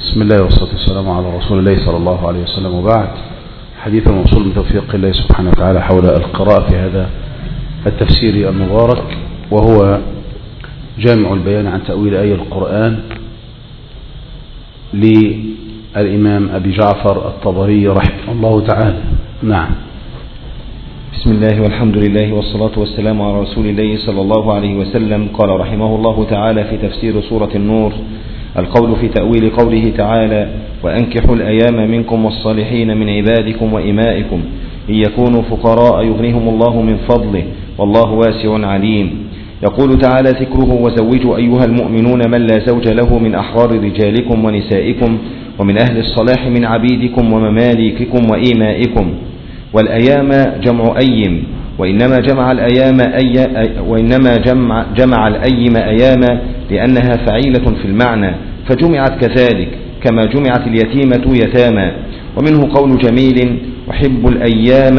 بسم الله والصلاة والسلام على رسول الله صلى الله عليه وسلم، وبعد. حديث موصول من توفيق الله سبحانه وتعالى حول القراءة في هذا التفسير المبارك، وهو جامع البيان عن تأويل آية القرآن للإمام أبي جعفر الطبري رحمه الله تعالى. نعم. بسم الله والحمد لله والصلاة والسلام على رسول الله صلى الله عليه وسلم. قال رحمه الله تعالى في تفسير سورة النور: القول في تأويل قوله تعالى: وأنكحوا الأيام منكم والصالحين من عبادكم وإمائكم إن يكونوا فقراء يغنيهم الله من فضله والله واسع عليم. يقول تعالى ذكره: وزوجوا أيها المؤمنون من لا زوج له من أحرار رجالكم ونسائكم ومن أهل الصلاح من عبيدكم ومماليككم وإمائكم. والأيام جمع أيم، وإنما جمع الأيم أياما لأنها فعيلة في المعنى، فجمعت كذلك كما جمعت اليتيمة يتاما. ومنه قول جميل: وحب الأيام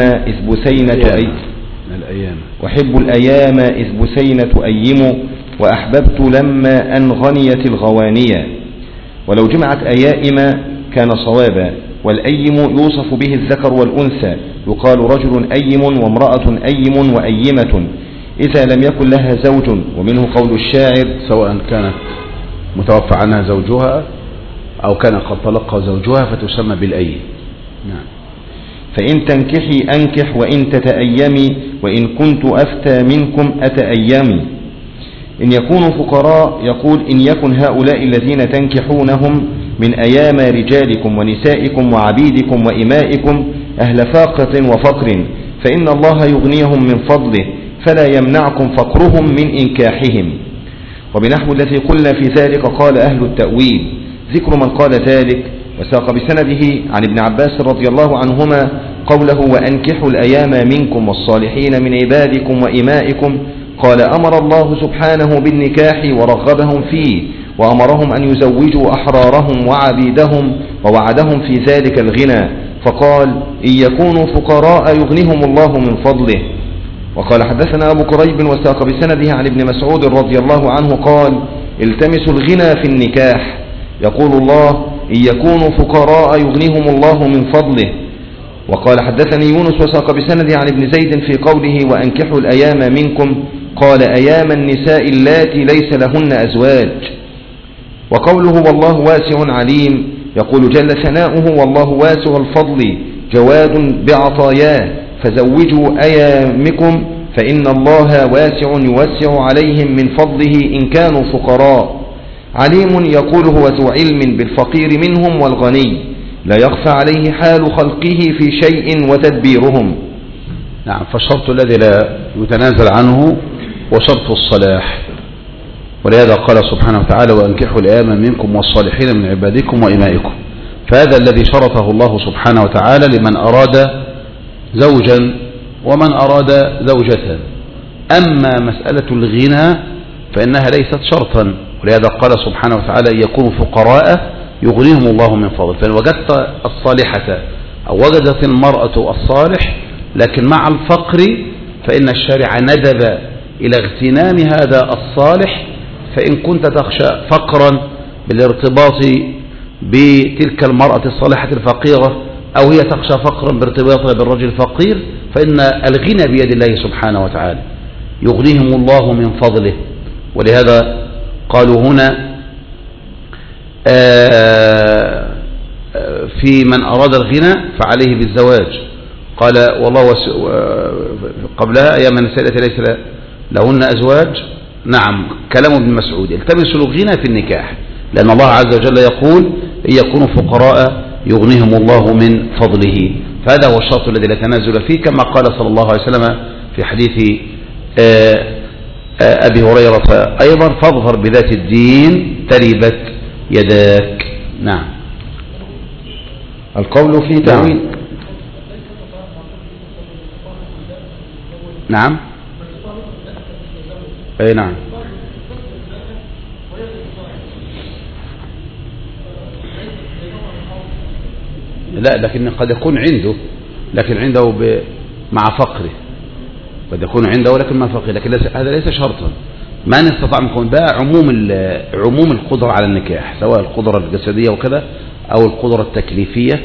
إذ بثينة أيم وأحببت لما أن غنيت الغوانية. ولو جمعت أيائم كان صوابا، والأيم يوصف به الذكر والأنثى، يقال رجل أيم وامرأة أيم وأيمة إذا لم يكن لها زوج. ومنه قول الشاعر: سواء كانت متوفى عنها زوجها أو كان قد طلقها زوجها فتسمى بالأيم. نعم. فإن تنكحي أنكح وإن تتأيمي وإن كنت أفتى منكم أتأيمي. إن يكونوا فقراء يقول: إن يكن هؤلاء الذين تنكحونهم من أيام رجالكم ونسائكم وعبيدكم وإمائكم أهل فاقة وفقر فإن الله يغنيهم من فضله فلا يمنعكم فقرهم من إنكاحهم. وبنحو الذي قلنا في ذلك قال أهل التأويل: ذكر من قال ذلك. وساق بسنده عن ابن عباس رضي الله عنهما قوله: وأنكحوا الأيام منكم والصالحين من عبادكم وإمائكم. قال: أمر الله سبحانه بالنكاح ورغبهم فيه، وأمرهم أن يزوجوا أحرارهم وعبيدهم، ووعدهم في ذلك الغنى، فقال: إن يكونوا فقراء يغنيهم الله من فضله. وقال: حدثنا أبو كريب وساق بسنده عن ابن مسعود رضي الله عنه قال: التمسوا الغنى في النكاح. يقول الله: إن يكونوا فقراء يغنيهم الله من فضله. وقال: حدثني يونس وساق بسنده عن ابن زيد في قوله: وأنكحوا الأيام منكم، قال: أيام النساء اللاتي ليس لهن أزواج. وقوله: والله واسع عليم، يقول جل ثناؤه: والله واسع الفضل جواد بعطاياه، فزوجوا أيامكم فإن الله واسع يوسع عليهم من فضله إن كانوا فقراء. عليم يقول: هو ذو علم بالفقير منهم والغني، لا يخفى عليه حال خلقه في شيء وتدبيرهم. نعم. فالشرط الذي لا يتنازل عنه وشرط الصلاح، ولهذا قال سبحانه وتعالى: وأنكحوا الأيام منكم والصالحين من عبادكم وإمائكم. فهذا الذي شرطه الله سبحانه وتعالى لمن أراد زوجا ومن أراد زوجة. أما مسألة الغنى فإنها ليست شرطا، ولهذا قال سبحانه وتعالى: إن يكونوا فقراء يغنيهم الله من فضل. فإن وجدت الصالحة أو وجدت المرأة الصالح لكن مع الفقر فإن الشارع ندب إلى اغتنام هذا الصالح. فإن كنت تخشى فقرا بالارتباط بتلك المرأة الصالحة الفقيرة، أو هي تخشى فقرا بارتباطها بالرجل الفقير، فإن الغنى بيد الله سبحانه وتعالى، يغنيهم الله من فضله. ولهذا قالوا هنا في من أراد الغنى فعليه بالزواج. قال: والله قبلها: أيام النساء التي ليس لهن أزواج. نعم. كلام ابن مسعود: التمسوا الغنى في النكاح، لأن الله عز وجل يقول: إن يكونوا فقراء يغنيهم الله من فضله. فهذا هو الشرط الذي لا تنازل فيه، كما قال صلى الله عليه وسلم في حديث أبي هريرة أيضا: فاظفر بذات الدين تربت يداك. نعم. القول في تأويل. نعم. أي نعم. لا، لكن قد يكون عنده، لكن عنده مع فقره، قد يكون عنده لكن مع فقره، لكن هذا ليس شرطا. من استطاع منكم ده عموم القدرة على النكاح، سواء القدرة الجسدية وكذا أو القدرة التكليفية،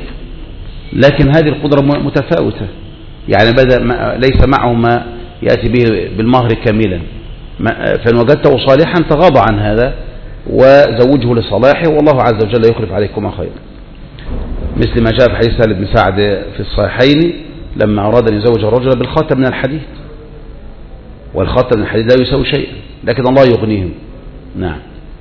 لكن هذه القدرة متفاوتة. يعني ليس معه ما يأتي به بالمهر كاملا، فإن وجدته صالحا تغاضى عن هذا وزوجه لصلاحه، والله عز وجل يخلف عليكما خير. مثل ما جاء في حديث سهل بن سعد في الصحيحين لما أراد أن يزوج الرجل بالخاتم من الحديد، والخاتم من الحديد لا يساوي شيئا، لكن الله يغنيهم. نعم.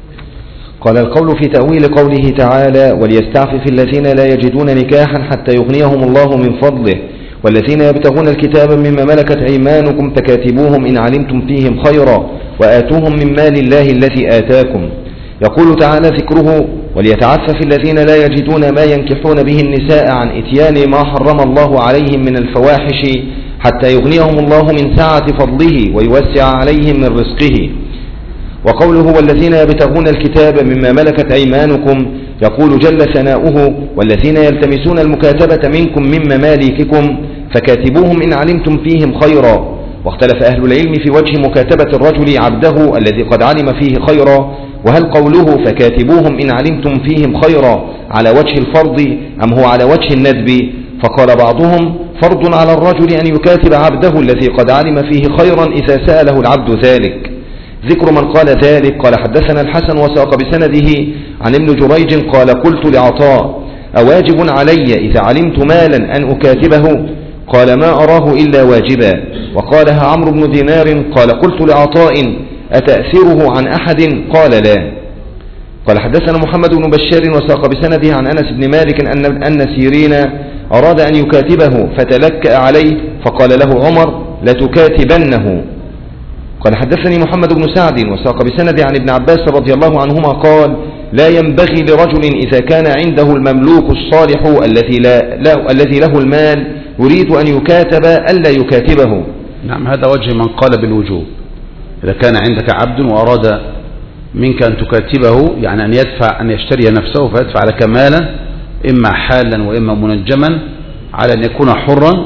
قال القول في تأويل قوله تعالى وليستعفف الذين لا يجدون نكاحا حتى يغنيهم الله من فضله والذين يبتغون الكتاب مما ملكت أيمانكم فكاتبوهم إن علمتم فيهم خيرا وآتوهم من مال الله الذي آتاكم. يقول تعالى ذكره وليتعفف الذين لا يجدون ما ينكحون به النساء عن إتيان ما حرم الله عليهم من الفواحش حتى يغنيهم الله من سعة فضله ويوسع عليهم من رزقه. وقوله والذين يبتغون الكتاب مما ملكت أيمانكم يقول جل ثناؤه والذين يلتمسون المكاتبة منكم من مماليككم فكاتبوهم إن علمتم فيهم خيرا. واختلف أهل العلم في وجه مكاتبة الرجل عبده الذي قد علم فيه خيرا، وهل قوله فكاتبوهم إن علمتم فيهم خيرا على وجه الفرض أم هو على وجه الندب؟ فقال بعضهم فرض على الرجل أن يكاتب عبده الذي قد علم فيه خيرا إذا سأله العبد ذلك. ذكر من قال ذلك قال حدثنا الحسن وساق بسنده عن ابن جريج قال قلت لعطاء أواجب علي إذا علمت مالا أن أكاتبه؟ قال ما أراه إلا واجبا. وقالها عمرو بن دينار قال قلت لعطاء أتأثره عن أحد؟ قال لا. قال حدثنا محمد بن بشار وساق بسنده عن أنس بن مالك أن سيرين أراد أن يكاتبه فتلكأ عليه فقال له عمر لتكاتبنه. قال حدثني محمد بن سعد وساق بسند عن ابن عباس رضي الله عنهما قال لا ينبغي لرجل إذا كان عنده المملوك الصالح الذي له المال يريد أن يكاتب ألا يكاتبه. نعم، هذا وجه من قال بالوجوب. إذا كان عندك عبد وأراد منك أن تكاتبه، يعني أن يشتري نفسه فيدفع لك مالا إما حالا وإما منجما على أن يكون حرا،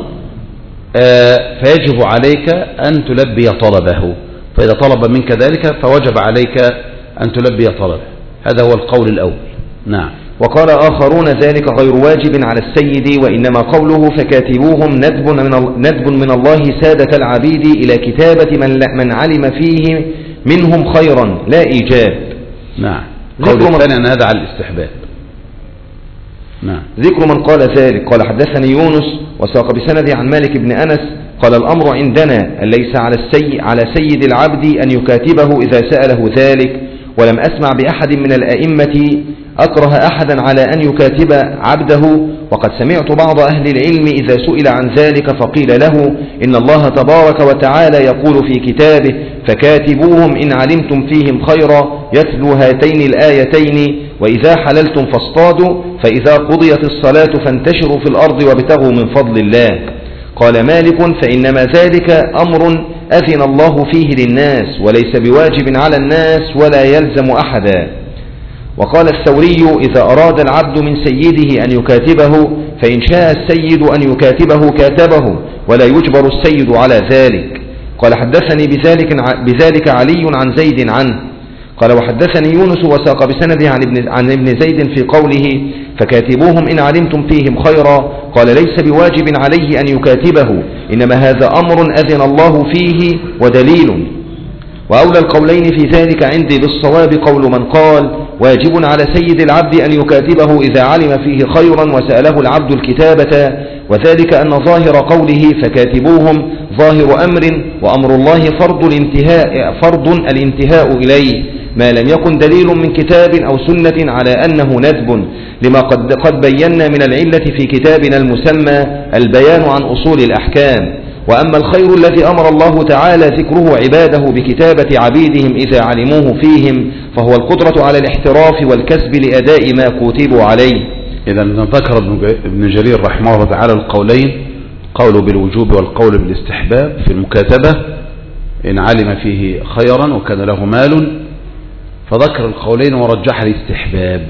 فيجب عليك أن تلبي طلبه، فإذا طلب منك ذلك فوجب عليك أن تلبي طلبه. هذا هو القول الأول. نعم. وقال آخرون ذلك غير واجب على السيد، وإنما قوله فكاتبوهم ندب من الله سادة العبيد إلى كتابة من علم فيه منهم خيرا لا إيجاب. نعم. قول الثاني أن هذا على الاستحباب. نعم. ذكر من قال ذلك قال حدثني يونس وساق بسند عن مالك بن أنس قال الأمر عندنا أن ليس على سيد العبد أن يكاتبه إذا سأله ذلك، ولم أسمع بأحد من الأئمة أكره أحدا على أن يكاتب عبده. وقد سمعت بعض أهل العلم إذا سئل عن ذلك فقيل له إن الله تبارك وتعالى يقول في كتابه فكاتبوهم إن علمتم فيهم خيرا يتلو هاتين الآيتين وإذا حللتم فاصطادوا فإذا قضيت الصلاة فانتشروا في الأرض وابتغوا من فضل الله. قال مالك فإنما ذلك أمر أذن الله فيه للناس وليس بواجب على الناس ولا يلزم أحدا. وقال الثوري إذا أراد العبد من سيده أن يكاتبه فإن شاء السيد أن يكاتبه كاتبه ولا يجبر السيد على ذلك. قال حدثني بذلك علي عن زيد عنه قال وحدثني يونس وساق بسنده عن ابن زيد في قوله فكاتبوهم إن علمتم فيهم خيرا قال ليس بواجب عليه أن يكاتبه، إنما هذا أمر أذن الله فيه ودليل. وأولى القولين في ذلك عندي بالصواب قول من قال واجب على سيد العبد أن يكاتبه إذا علم فيه خيرا وسأله العبد الكتابة، وذلك أن ظاهر قوله فكاتبوهم ظاهر أمر، وأمر الله فرض الانتهاء إليه ما لم يكن دليل من كتاب أو سنة على أنه ندب، لما قد بينا من العلة في كتابنا المسمى البيان عن أصول الأحكام. وأما الخير الذي أمر الله تعالى ذكره عباده بكتابة عبيدهم إذا علموه فيهم فهو القدرة على الاحتراف والكسب لأداء ما كتبوا عليه. إذا ذكر ابن جرير رحمه الله تعالى القولين، قول بالوجوب والقول بالاستحباب في المكاتبة إن علم فيه خيرا وكان له مال، فذكر القولين ورجح الاستحباب،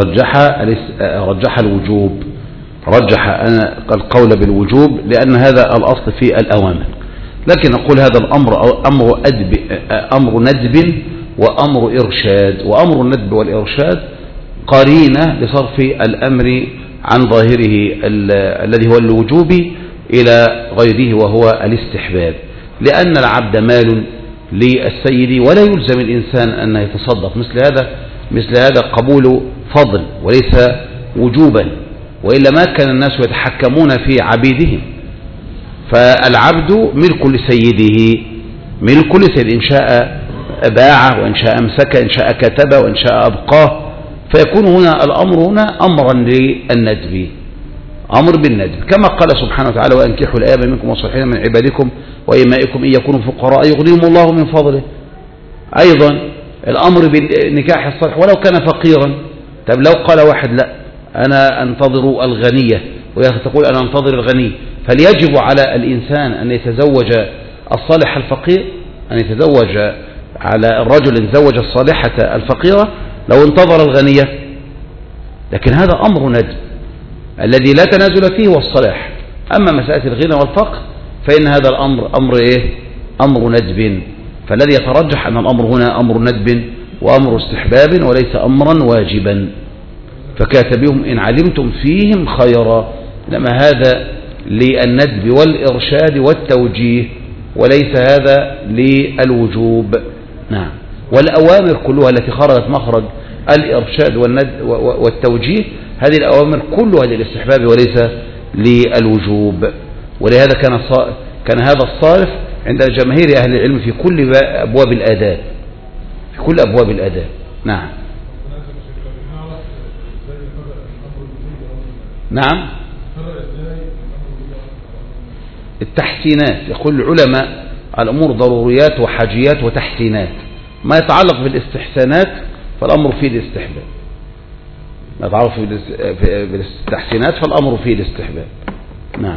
رجح الوجوب، رجح القول بالوجوب لأن هذا الأصل في الأوامر. لكن نقول هذا الأمر أمر ندب وأمر إرشاد، وأمر الندب والإرشاد قرينة لصرف الأمر عن ظاهره الذي هو الوجوب إلى غيره وهو الاستحباب، لأن العبد مال للسيد ولا يلزم الإنسان أن يتصدق. مثل هذا قبول فضل وليس وجوبا، وإلا ما كان الناس يتحكمون في عبيدهم. فالعبد ملك لسيده، ملك لسيد، إن شاء باعه وإن شاء أمسك، إن شاء كتبه وإن شاء أبقاه. فيكون هنا الأمر هنا أمرا للندب، أمر بالندب، كما قال سبحانه وتعالى: وأنكحوا الأيام منكم والصالحين من عبادكم وإمائكم إن يكونوا فقراء يغنيهم الله من فضله. أيضا الأمر بالنكاح الصالح ولو كان فقيرا. طب لو قال واحد: لا أنا أنتظر الغنية، وتقول أنا أنتظر الغني، فليجب على الإنسان أن يتزوج الصالح الفقير، أن يتزوج على الرجل أن يتزوج الصالحة الفقيرة لو انتظر الغنية. لكن هذا أمر ندب الذي لا تنازل فيه والصلاح. أما مسألة الغنى والفقر فإن هذا الأمر أمر ندب. فالذي يترجح أن الأمر هنا أمر ندب وأمر استحباب وليس أمرا واجبا. فكاتبهم إن علمتم فيهم خيرا، لما هذا للندب والإرشاد والتوجيه وليس هذا للوجوب. نعم. والأوامر كلها التي خرجت مخرج الإرشاد والتوجيه، هذه الأوامر كلها للاستحباب وليس للوجوب. ولهذا كان هذا الصارف عند جماهير أهل العلم في كل أبواب الآداب، في كل أبواب الآداب. نعم. نعم. التحسينات، يقول العلماء الأمور ضروريات وحاجيات وتحسينات. ما يتعلق بالاستحسانات فالأمر فيه الاستحباب، ما يتعلق بالاستحسانات فالأمر فيه الاستحباب. نعم.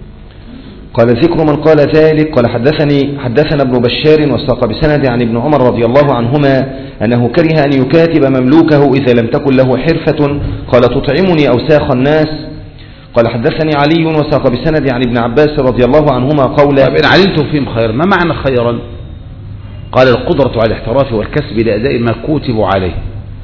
قال: ذكر من قال ذلك. قال: حدثنا ابن بشار وساق بسند عن ابن عمر رضي الله عنهما أنه كره أن يكاتب مملوكه إذا لم تكن له حرفة، قال: تطعمني أوساخ الناس. قال: حدثني علي وساق بسند عن ابن عباس رضي الله عنهما قولا: إن علمتم فيهم خير، ما معنى خيرا؟ قال: القدرة على الاحتراف والكسب لأداء ما كتب عليه.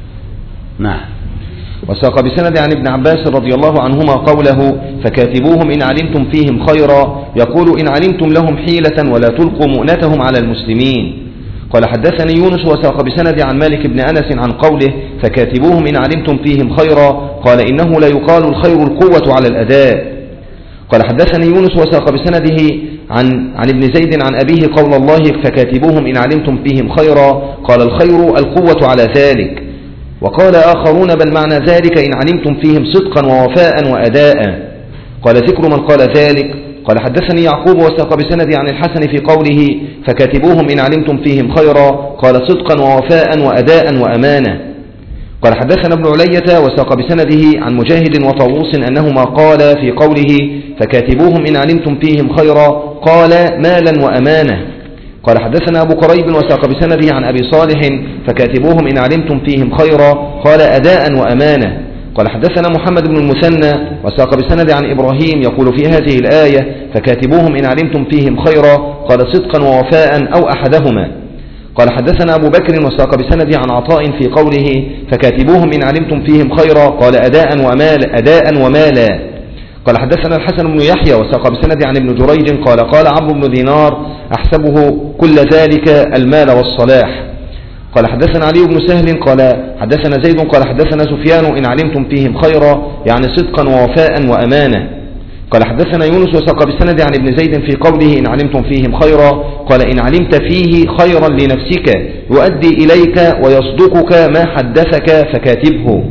نعم. وساق بسند عن ابن عباس رضي الله عنهما قوله: فكاتبوهم إن علمتم فيهم خيرا، يقول: إن علمتم لهم حيلة ولا تلقوا مؤنتهم على المسلمين. قال: حدثني يونس وساق بسند عن مالك بن أنس عن قوله: فكاتبوهم إن علمتم فيهم خيرا، قال: إنه لا يقال الخير القوة على الأداء. قال: حدثني يونس وساق بسنده عن ابن زيد عن أبيه قول الله: فكاتبوهم إن علمتم فيهم خيرا، قال: الخير القوة على ذلك. وقال آخرون: بل معنى ذلك إن علمتم فيهم صدقا ووفاء وأداء. قال: ذكر من قال ذلك. قال: حدثني يعقوب وساق بسند عن الحسن في قوله: فكاتبوهم إن علمتم فيهم خيرا، قال: صدقا ووفاء وأداء وأمانة. قال: حدثنا ابن علية وساق بسنده عن مجاهد وطاووس أنهما قال في قوله: فكاتبوهم إن علمتم فيهم خيرا، قال: مالا وأمانة. قال: حدثنا أبو قريب وساق بسنده عن أبي صالح: فكاتبوهم إن علمتم فيهم خيرا، قال: أداء وأمانة. قال: حدثنا محمد بن المثنى وساق بسند عن إبراهيم يقول في هذه الآية: فكاتبوهم إن علمتم فيهم خيرا، قال: صدقا ووفاء أو أحدهما. قال: حدثنا أبو بكر وساق بسند عن عطاء في قوله: فكاتبوهم إن علمتم فيهم خيرا، قال: أداء ومالا. قال: حدثنا الحسن بن يحيى وساق بسند عن ابن جريج قال عمرو بن دينار: أحسبه كل ذلك المال والصلاح. قال: حدثنا علي بن سهل قال حدثنا زيد قال حدثنا سفيان: إن علمتم فيهم خيرا، يعني صدقا ووفاء وأمانة. قال: حدثنا يونس وساق بسند عن ابن زيد في قوله: إن علمتم فيهم خيرا، قال: إن علمت فيه خيرا لنفسك يؤدي إليك ويصدقك ما حدثك فكاتبه.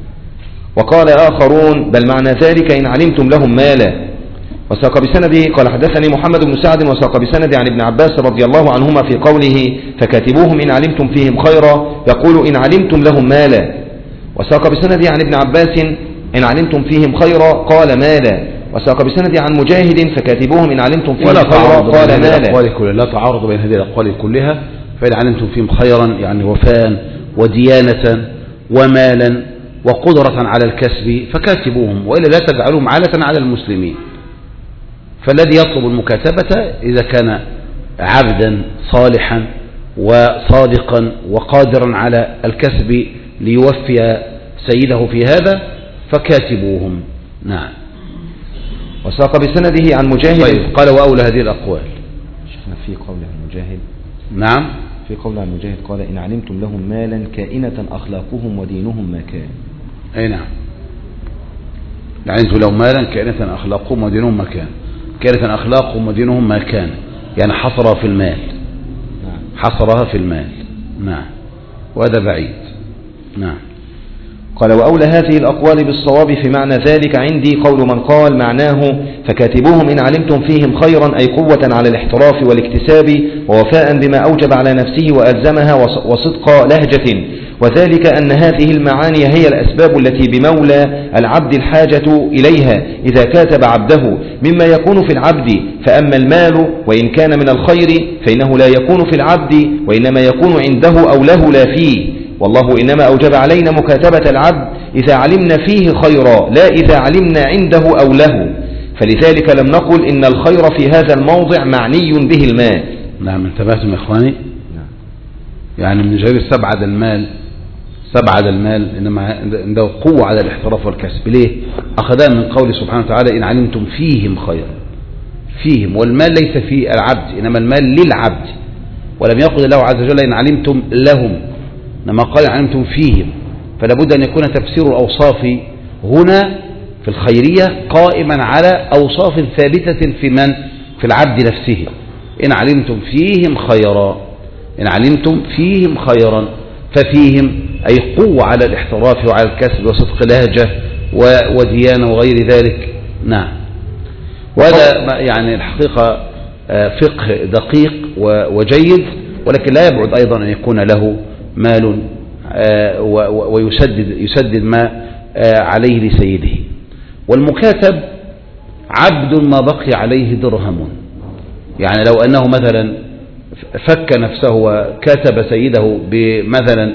وقال آخرون: بل معنى ذلك إن علمتم لهم مالا. وساق بسنده قال: حدثني محمد بن سعد وساق بسند عن ابن عباس رضي الله عنهما في قوله: فكاتبوهم إن علمتم فيهم خيرا، يقول: إن علمتم لهم مالا. وساق بسند عن ابن عباس: إن علمتم فيهم خيرا، قال: مالا. وساق بسند عن مجاهد: فكاتبوهم إن علمتم فيهم خيرا، قال: مالا. لا تعارض بين هذه الأقوال كلها. فإن علمتم فيهم خيرا يعني وفاء وديانة ومالا وقدرة على الكسب فكاتبوهم، وإلا لا تجعلوهم عالة على المسلمين. فالذي يطلب المكاتبة إذا كان عبدا صالحا وصادقا وقادرا على الكسب ليوفي سيده في هذا فكاتبوهم. نعم. وساق بسنده عن مجاهد. طيب قال وأولى هذه الأقوال. شيخنا في قول عن مجاهد. نعم. في قول عن مجاهد قال إن علمتم لهم مالا كائنة أخلاقهم ودينهم ما كان. أي نعم. إن علمتم لهم مالا كائنة أخلاقهم ودينهم ما كان. كائنة أخلاقهم ودينهم ما كان يعني حصرها في المال. نعم. حصرها في المال. نعم. وهذا بعيد. نعم. قال وأولى هذه الأقوال بالصواب في معنى ذلك عندي قول من قال معناه فكاتبوهم إن علمتم فيهم خيرا أي قوة على الاحتراف والاكتساب ووفاء بما أوجب على نفسه وألزمها وصدق لهجة وذلك أن هذه المعاني هي الأسباب التي بمولى العبد الحاجة إليها إذا كاتب عبده مما يكون في العبد فأما المال وإن كان من الخير فإنه لا يكون في العبد وإنما يكون عنده أو له لا فيه والله إنما أوجب علينا مكاتبة العبد إذا علمنا فيه خيرا لا إذا علمنا عنده أو له فلذلك لم نقل إن الخير في هذا الموضع معني به المال. نعم. انتبهتم يا إخواني. نعم. يعني من غير سبعد المال إنما عنده قوة على الاحتراف والكسب. ليه؟ أخذها من قول سبحانه وتعالى إن علمتم فيهم خيرا. فيهم والمال ليس في العبد إنما المال للعبد ولم يقل الله عز وجل إن علمتم لهم إنما قال إن علمتم فيهم فلا بد أن يكون تفسير الأوصاف هنا في الخيرية قائما على أوصاف ثابتة في العبد نفسه. إن علمتم فيهم خيرا. إن علمتم فيهم خيرا ففيهم أي قوة على الاحتراف وعلى الكسب وصدق لهجة وديانة وغير ذلك. نعم. وهذا يعني الحقيقة فقه دقيق وجيد ولكن لا يبعد أيضا أن يكون له مال ويسدد ما عليه لسيده. والمكاتب عبد ما بقي عليه درهم يعني لو أنه مثلا فك نفسه وكاتب سيده مثلا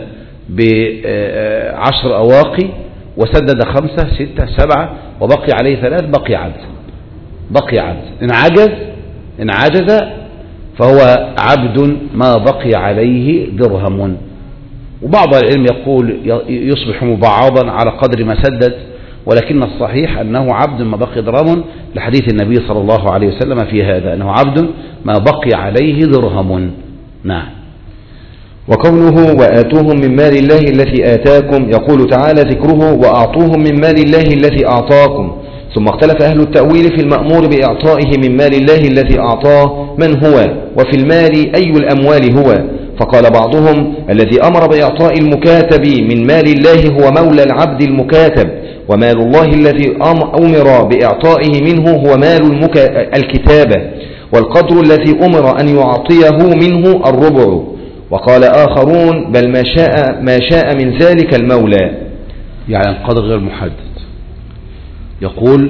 ب10 أواقي وسدد 5 6 7 وبقي عليه 3 بقي عبد. إن عجز فهو عبد ما بقي عليه درهم. وبعض العلم يقول يصبح مبعضا على قدر ما سدد ولكن الصحيح أنه عبد ما بقي درهم لحديث النبي صلى الله عليه وسلم في هذا أنه عبد ما بقي عليه درهم. نعم. وقوله وآتوهم من مال الله الذي آتاكم يقول تعالى ذكره وأعطوهم من مال الله الذي أعطاكم ثم اختلف أهل التأويل في المأمور بإعطائه من مال الله الذي أعطاه من هو وفي المال أي الأموال هو فقال بعضهم الذي أمر بإعطاء المكاتب من مال الله هو مولى العبد المكاتب ومال الله الذي أمر بإعطائه منه هو مال الكتابة والقدر الذي أمر أن يعطيه منه الربع وقال آخرون بل ما شاء من ذلك المولى يعني القدر غير محدد. يقول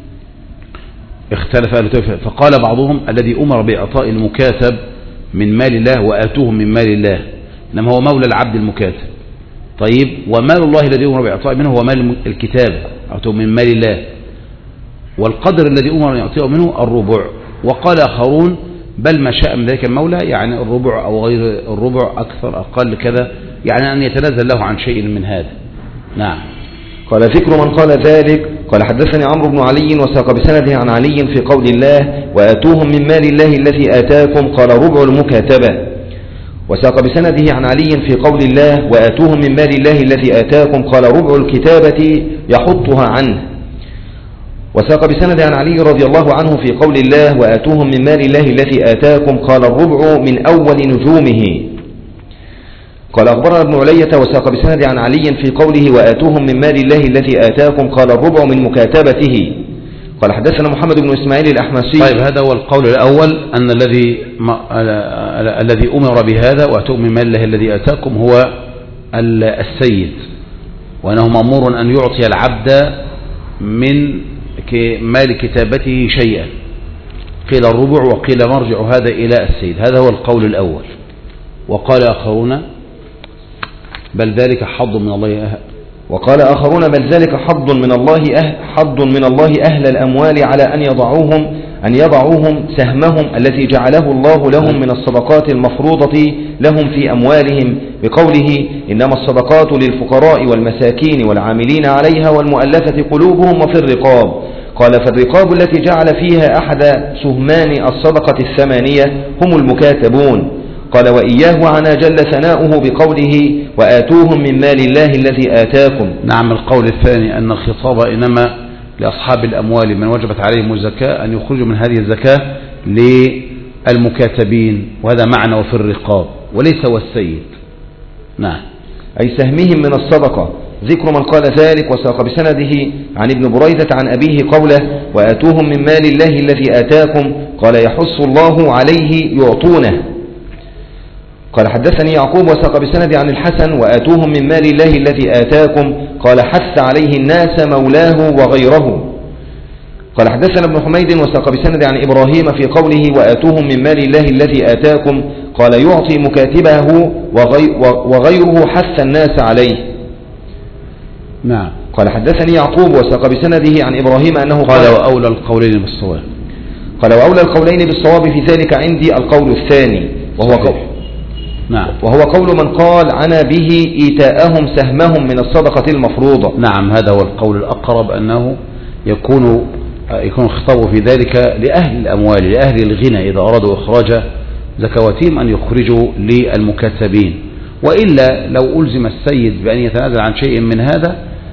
اختلف أهل التأويل فقال بعضهم الذي أمر بإعطاء المكاتب من مال الله وآتوهم من مال الله إنما هو مولى العبد المكاتب. طيب ومال الله الذي أمر بإعطاء منه هو مال الكتاب أعطوه من مال الله والقدر الذي أمر أن يعطيه منه الربع. وقال آخرون بل ما شاء من ذلك المولى يعني الربع أو غير الربع أكثر أقل كذا يعني أن يتنازل له عن شيء من هذا. نعم. قال ذكر من قال ذلك قال حدثني عمرو بن علي وساق بسنده عن علي في قول الله وآتوهم من مال الله الذي آتاكم قال ربع المكاتبة وساق بسنده عن علي في قول الله وآتوهم من مال الله الذي آتاكم قال ربع الكتابة يحطها عنه وساق بسنده عن علي رضي الله عنه في قول الله وآتوهم من مال الله الذي آتاكم قال الربع من أول نجومه. قال أخبرنا ابن علية وساق بسند عن علي في قوله وآتوهم من مال الله الذي آتاكم قال الربع من مكاتبته. قال حدثنا محمد بن إسماعيل الأحمسي. طيب هذا هو القول الأول أن الذي أمر بهذا وآتوهم من مال الله الذي آتاكم هو السيد وأنه مأمور أن يعطي العبد من مال كتابته شيئا قيل الربع وقيل مرجع هذا إلى السيد. هذا هو القول الأول. وقال آخرون بل ذلك حظ من الله وقال آخرون بل ذلك حظ من الله أهل الأموال على أن يضعوهم أن يضعوهم سهمهم الذي جعله الله لهم من الصدقات المفروضة لهم في أموالهم بقوله إنما الصدقات للفقراء والمساكين والعاملين عليها والمؤلفة قلوبهم وفي الرقاب. قال فالرقاب التي جعل فيها أحد سهمان الصدقة الثمانية هم المكاتبون. قال وإياه عنا جل ثناؤه بقوله وآتوهم من مال الله الذي آتاكم. نعم. القول الثاني أن الخطاب إنما لأصحاب الأموال من وجبت عليهم الزكاة أن يخرجوا من هذه الزكاة للمكاتبين، وهذا معنى وفي الرقاب وليس والسيد. نعم. أي سهمهم من الصدقة. ذكر من قال ذلك وساق بسنده عن ابن بريدة عن أبيه قوله وآتوهم من مال الله الذي آتاكم. قال يحث الله عليه يعطونه. قال حدثني يعقوب وساق بسند عن الحسن وآتوهم من مال الله الذي آتاكم. قال حث عليه الناس مولاه وغيره. قال حدثنا ابن حميد وساق بسند عن إبراهيم في قوله وآتوهم من مال الله الذي آتاكم. قال يعطي مكاتبه وغيره حث الناس عليه. نعم. قال حدثني يعقوب وساق بسنده عن إبراهيم أنه قال وأولى القولين بالصواب. قال وأولى القولين بالصواب في ذلك عندي القول الثاني وهو قول من قال عنا به إيتاءهم سهمهم من الصدقة المفروضة. نعم. هذا هو القول الأقرب، أنه يكون الخطاب في ذلك لأهل الأموال لأهل الغنى إذا أرادوا إخراج زكواتهم أن يخرجوا للمكاتبين، وإلا لو ألزم السيد بأن يتنازل عن شيء من هذا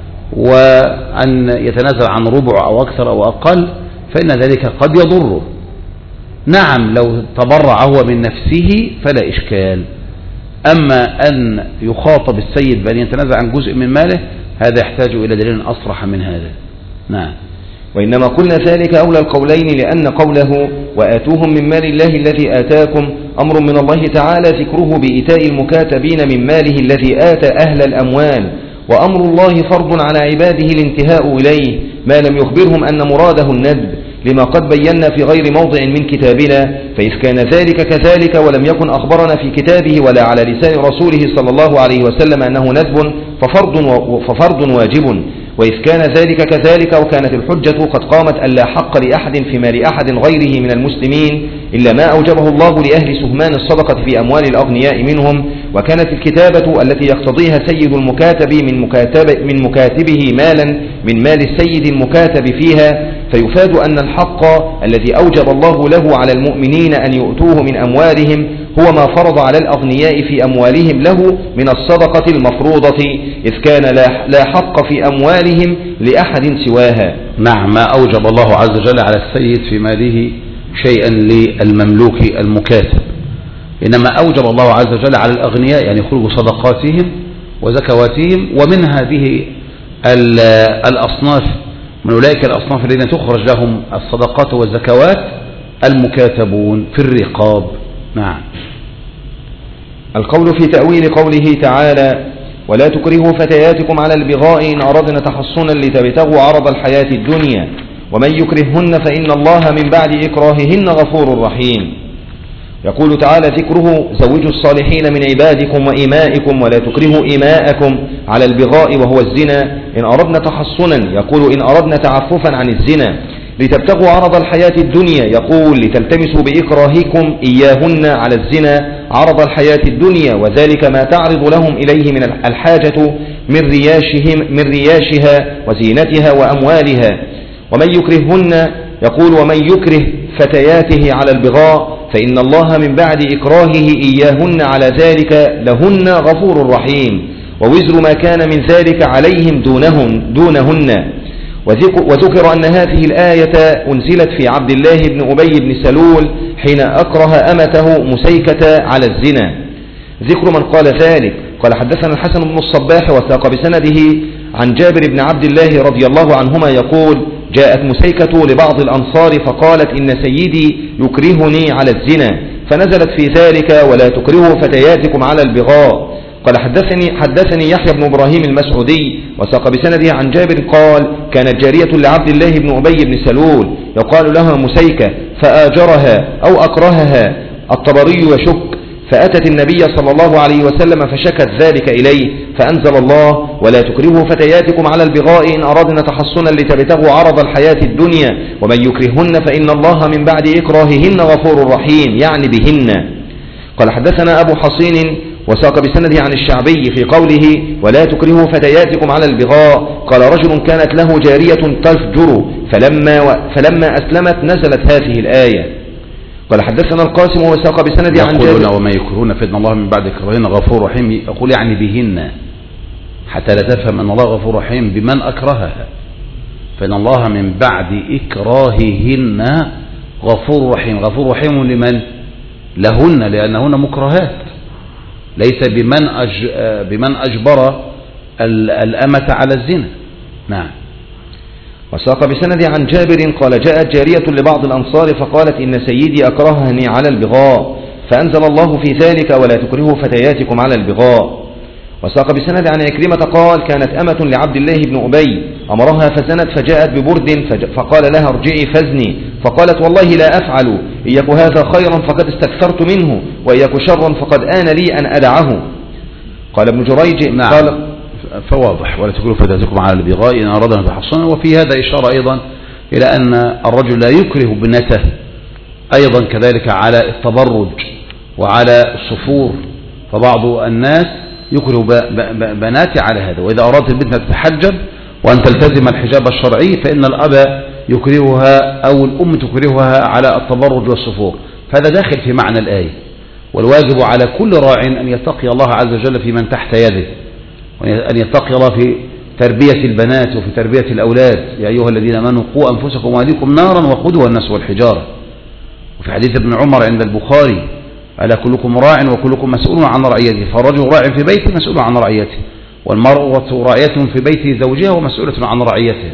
وأن يتنازل عن ربع أو أكثر أو أقل فإن ذلك قد يضره. نعم لو تبرع هو من نفسه فلا إشكال، أما أن يخاطب السيد بأن يتنازل عن جزء من ماله هذا يحتاج إلى دليل أصرح من هذا. نعم. وإنما قلنا ذلك أولى القولين لأن قوله وآتوهم من مال الله الذي آتاكم أمر من الله تعالى ذكره بإيتاء المكاتبين من ماله الذي آتى أهل الأموال، وأمر الله فرض على عباده الانتهاء إليه ما لم يخبرهم أن مراده الندب، لما قد بينا في غير موضع من كتابنا. فإذ كان ذلك كذلك ولم يكن أخبرنا في كتابه ولا على لسان رسوله صلى الله عليه وسلم أنه ندب ففرض واجب. وإذ كان ذلك كذلك وكانت الحجة قد قامت ألا حق لأحد في مال أحد غيره من المسلمين إلا ما أوجبه الله لأهل سهمان الصدقة في أموال الأغنياء منهم، وكانت الكتابة التي يقتضيها سيد المكاتب من مكاتبه مالا من مال السيد المكاتب فيها، فيفاد أن الحق الذي أوجب الله له على المؤمنين أن يؤتوه من أموالهم هو ما فرض على الأغنياء في أموالهم له من الصدقة المفروضة، إذ كان لا حق في أموالهم لأحد سواها. نعم. ما أوجب الله عز وجل على السيد في ماله شيئا للمملوك المكاتب، إنما أوجب الله عز وجل على الأغنياء يعني يخرجوا صدقاتهم وزكواتهم، ومن هذه الأصناف من أولئك الأصناف الذين تخرج لهم الصدقات والزكوات المكاتبون في الرقاب. نعم. القول في تأويل قوله تعالى ولا تكرهوا فتياتكم على البغاء إن أردنا تحصنا لتبتغوا عرض الحياة الدنيا ومن يكرههن فإن الله من بعد إكراههن غفور رحيم. يقول تعالى ذكره زوجوا الصالحين من عبادكم وإمائكم ولا تكرهوا إماءكم على البغاء وهو الزنا إن أردنا تحصنا، يقول إن أردنا تعففا عن الزنا، لتبتغوا عرض الحياة الدنيا، يقول لتلتمسوا بإكراهكم إياهن على الزنا عرض الحياة الدنيا، وذلك ما تعرض لهم إليه من الحاجة من رياشها وزينتها وأموالها. ومن يكرههن، يقول ومن يكره فتياته على البغاء فإن الله من بعد إكراهه إياهن على ذلك لهن غفور رحيم، ووزر ما كان من ذلك عليهم دونهن. وذكر أن هذه الآية أنزلت في عبد الله بن أبي بن سلول حين أكره أمته مسيكة على الزنا. ذكر من قال ذلك. قال حدثنا الحسن بن الصباح وساق بسنده عن جابر بن عبد الله رضي الله عنهما يقول جاءت مسيكة لبعض الأنصار فقالت إن سيدي يكرهني على الزنا، فنزلت في ذلك ولا تكرهوا فتياتكم على البغاء. قال حدثني يحيى بن إبراهيم المسعودي وساق بسنده عن جابر قال كانت جارية لعبد الله بن أبي بن سلول يقال لها مسيكة فآجرها أو أكرهها، الطبري يشك، فأتت النبي صلى الله عليه وسلم فشكت ذلك إليه، فأنزل الله: ولا تكرهوا فتياتكم على البغاء إن أردنا تحصنا لتبتغوا عرض الحياة الدنيا ومن يكرهن فإن الله من بعد إكراههن غفور رحيم، يعني بهن. قال حدثنا أبو حصين وساق بسنده عن الشعبي في قوله: ولا تكرهوا فتياتكم على البغاء، قال: رجل كانت له جارية تفجر فلما أسلمت نزلت هذه الآية. قال حدثنا القاسم وساق بسنده عن جابر: يقولون وما يكرهون فإن الله من بعد إكراههن غفور رحيم، يقول يعني بهن، حتى لا تفهم أن الله غفور رحيم بمن أكرهها، فإن الله من بعد إكراههن غفور رحيم. غفور رحيم لمن؟ لهن، لأنهن مكرهات، ليس بمن أجبر الأمة على الزنا. نعم. وساق بسند عن جابر قال: جاءت جارية لبعض الأنصار فقالت: إن سيدي أكرهني على البغاء، فأنزل الله في ذلك: ولا تكرهوا فتياتكم على البغاء. وساق بسند عن عكرمة قال: كانت أمة لعبد الله بن أبي أمرها فزنت، فجاءت ببرد فقال لها: ارجعي فزني، فقالت: والله لا أفعل، إن يك هذا خيرا فقد استكثرت منه، وإن يك شرا فقد آن لي أن أدعه. قال ابن جريج: نعم. قال فواضح: ولا تكرهوا فتياتكم على البغاء إن أردنا تحصنا. وفي هذا إشارة أيضا إلى أن الرجل لا يكره ابنته أيضا كذلك على التبرج وعلى الصفور، فبعض الناس يكره بناته على هذا. وإذا أرادت البنت تتحجب وأن تلتزم الحجاب الشرعي فإن الأب يكرهها أو الأم تكرهها على التبرج والصفور، فهذا داخل في معنى الآية. والواجب على كل راع أن يتقي الله عز وجل في من تحت يده، وأن يتقي الله في تربية البنات وفي تربية الأولاد. يا أيها الذين آمنوا قوا أنفسكم وأهليكم نارا وقودها الناس والحجارة. وفي حديث ابن عمر عند البخاري: ألا كلكم راع وكلكم مسؤول عن رعيته، فالرجل راع في بيته مسؤول عن رعيته، والمرأة راعية في بيت زوجها ومسؤولة عن رعيتها.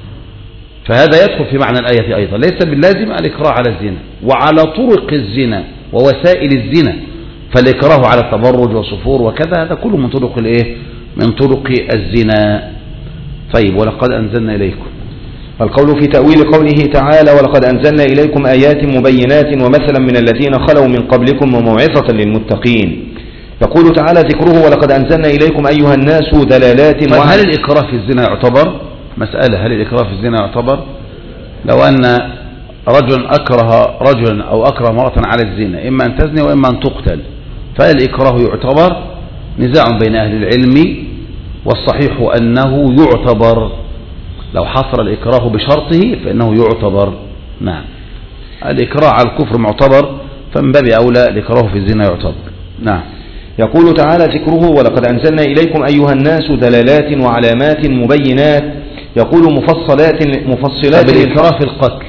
فهذا يدخل في معنى الآية أيضا. ليس باللازم الإكراه على الزنا وعلى طرق الزنا ووسائل الزنا، فالإكراه على التبرج والصفور وكذا هذا كله من طرق الإيه؟ من طرق الزنا. طيب: ولقد أنزلنا إليكم. القول في تأويل قوله تعالى: ولقد أنزلنا إليكم آيات مبينات ومثلا من الذين خلوا من قبلكم وموعظة للمتقين. يقول تعالى ذكره: ولقد أنزلنا إليكم أيها الناس دلالات. هل الإكراه في الزنا يعتبر مسألة؟ هل الإكراه في الزنا يعتبر؟ لو أن رجل أكره رجلا أو أكره امرأة على الزنا، إما أن تزني وإما أن تقتل، فهل الإكراه يعتبر؟ نزاع بين أهل العلم، والصحيح أنه يعتبر. لو حصل الإكراه بشرطه فإنه يعتبر. نعم. الإكراه على الكفر معتبر، فمن باب أولى الإكراه في الزنا يعتبر. نعم. يقول تعالى ذكره: ولقد أنزلنا إليكم أيها الناس دلالات وعلامات مبينات. يقول مفصلات. بالإكراه في القتل،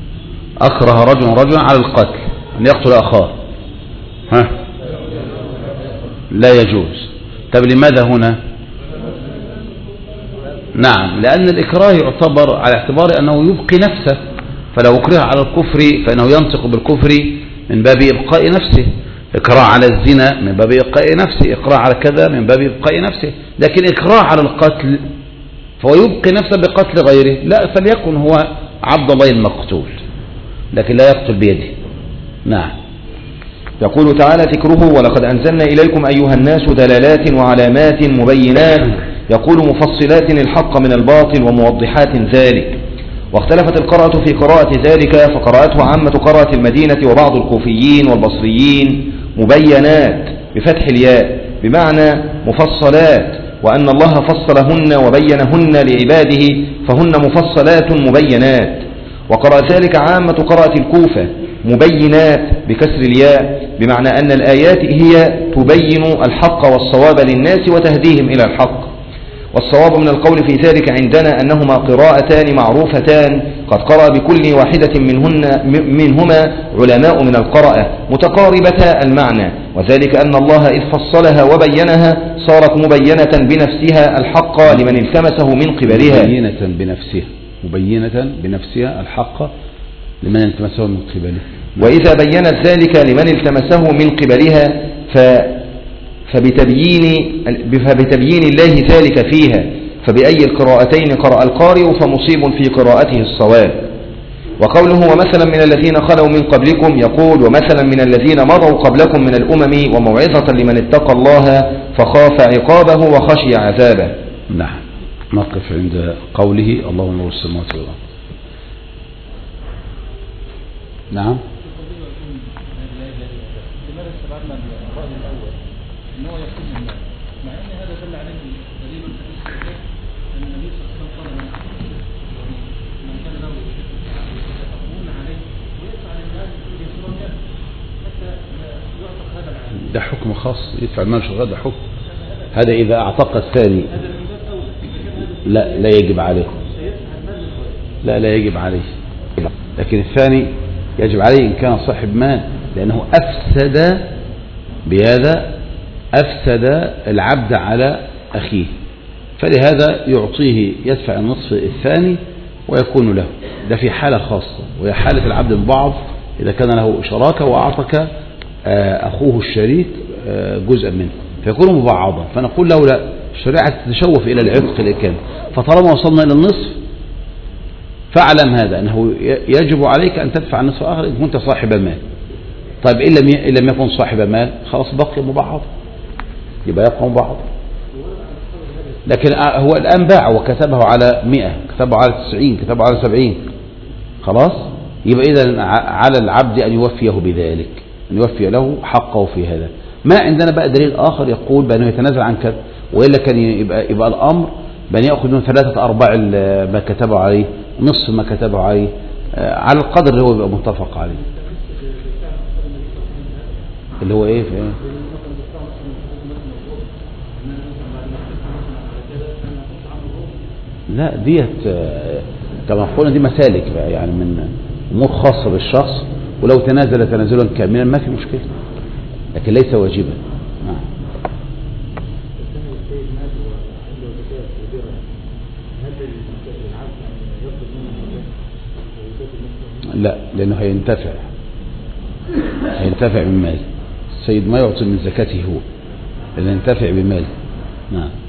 أكره رجلا على القتل أن يقتل أخاه، لا يجوز. طب لماذا هنا؟ نعم، لأن الإكراه يعتبر على اعتبار أنه يبقي نفسه، فلو أكره على الكفر فإنه ينطق بالكفر من باب إبقاء نفسه. إكراه على الزنا من باب إبقاء نفسه، إكراه على كذا من باب إبقاء نفسه. لكن إكراه على القتل فهو يبقي نفسه بقتل غيره، لا، فليكن هو عبد الله المقتول لكن لا يقتل بيده. نعم. يقول تعالى ذكره: ولقد أنزلنا إليكم أيها الناس دلالات وعلامات مبينات. يقول مفصلات الحق من الباطل وموضحات ذلك. واختلفت القراءة في قراءة ذلك، فقرأته عامة قراءة المدينة وبعض الكوفيين والبصريين مبينات بفتح الياء بمعنى مفصلات، وأن الله فصلهن وبينهن لعباده فهن مفصلات مبينات. وقرأ ذلك عامة قراءة الكوفة مبينات بكسر الياء بمعنى أن الآيات هي تبين الحق والصواب للناس وتهديهم إلى الحق. والصواب من القول في ذلك عندنا أنهما قراءتان معروفتان قد قرأ بكل واحدة منهما علماء من القراءة متقاربتا المعنى، وذلك أن الله إذ فصلها وبينها صارت مبينة بنفسها الحق لمن التمسه من قبلها. مبينة بنفسها الحق لمن التمسه من قبلها. وإذا بينت ذلك لمن التمسه من قبلها فبتبيين الله ذلك فيها، فبأي القراءتين قرأ القارئ فمصيب في قراءته الصواب. وقوله ومثلا من الذين خلوا من قبلكم يقول ومثلا من الذين مضوا قبلكم من الأمم وموعظة لمن اتقى الله فخاف عقابه وخشي عذابه. نعم. نقف عند قوله الله نور السماوات والأرض. نعم. ده حكم خاص يدفع المال شغال، ده حكم. هذا إذا اعتق الثاني لا يجب عليه، لا يجب عليه، لكن الثاني يجب عليه إن كان صاحب مال، لأنه أفسد بهذا، أفسد العبد على أخيه، فلهذا يعطيه يدفع النصف الثاني ويكون له. ده في حالة خاصة، وهي حالة العبد البعض إذا كان له شراكة وأعطك أخوه الشريك جزءا منه فيكون مبعضا، فنقول له لا، الشريعة تتشوف إلى العتق الكامل، فطالما وصلنا إلى النصف فاعلم هذا أنه يجب عليك أن تدفع النصف الآخر إن كنت صاحب المال. طيب إن لم يكن صاحب مال خلاص بقي مبعض، يبقى يبقى مبعض. لكن هو الآن باع وكتبه على 100، كتبه على 90، كتبه على 70، خلاص يبقى إذا على العبد أن يوفيه بذلك، أن يوفي له حقه في هذا. ما عندنا بقى دليل آخر يقول بأنه يتنازل عن كذا، وإلا كان يبقى الأمر بأن يأخذ من 3/4 ما كتبه عليه، نصف ما كتبه عليه، على القدر اللي هو يبقى متفق عليه، اللي هو إيه في إيه؟ لا ديت كما قلنا دي مسالك بقى، يعني من أمور خاصة بالشخص، ولو تنازل تنازلا كاملا ما في مشكلة، لكن ليس واجبا. لا، لأنه هينتفع من مال السيد، ما يعطي من زكاته هو، لأنه ينتفع بمال. نعم.